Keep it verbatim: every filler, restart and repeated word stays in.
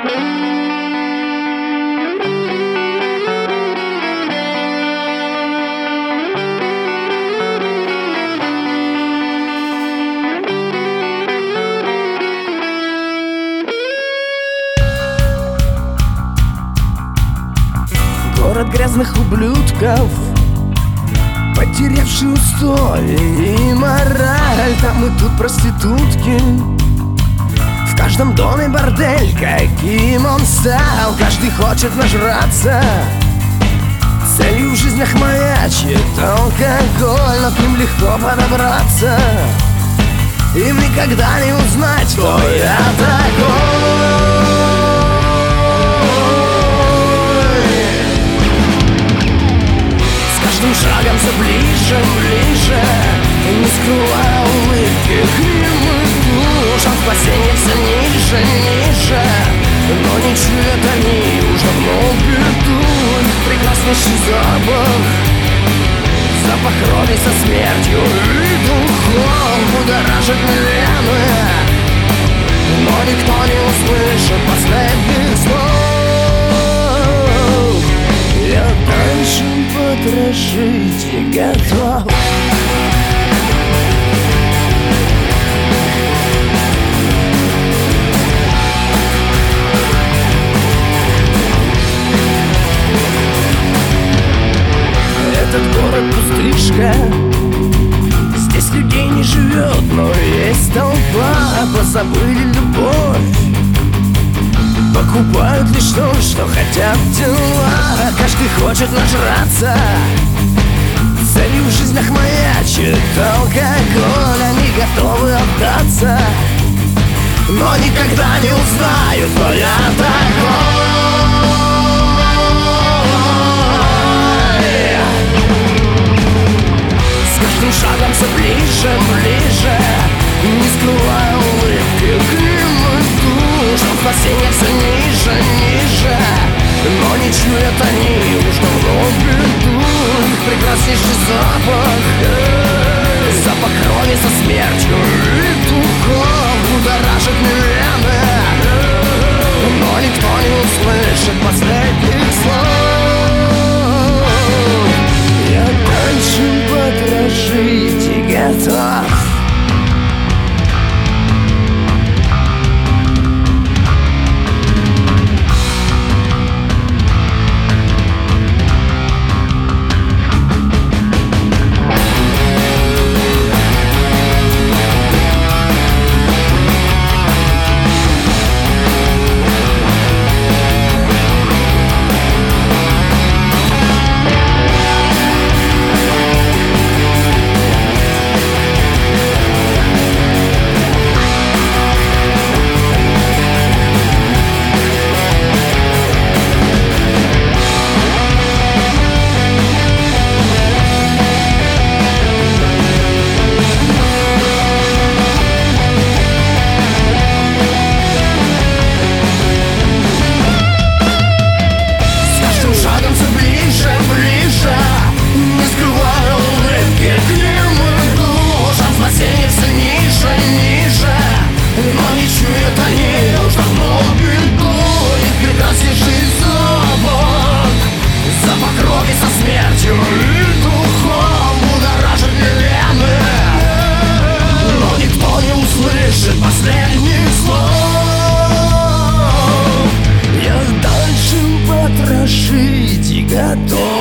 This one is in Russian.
Город грязных ублюдков, потерявший устои и мораль. Там и тут проститутки, в каждом доме бордель. Каким он стал, каждый хочет нажраться. Целью в жизнях маячит алкоголь, но к ним легко подобраться. Им никогда не узнать, кто я такой. Шагом все ближе, ближе, не скрывая улыбки, к ним иду. Шанс спасения все ниже, ниже, но не чуют они уже давно беду. Их прекраснейший запах, запах крови со смертью и духом будоражит вены, но никто не услышит последних слов. Я дальше потрошить не готов. Этот город пустышка, здесь людей не живет, но есть толпа. Позабыли любовь, покупают лишь то, что хотят дела. Каждый хочет нажраться, целью в жизнях маячит алкоголь. Они готовы отдаться, но никогда не узнают, кто я такой. С каждым шагом все ближе, ближе, не скрывая улыбки, к ним иду. Шанс спасения все ниже, ниже, но не чуют они уж давно беду. Их прекраснейший запах, запах крови со смертью и духом будоражит вены, но никто не услышит последних слов. Я дальше потрошить и готов. Последних слов я дальше потрошить и готов.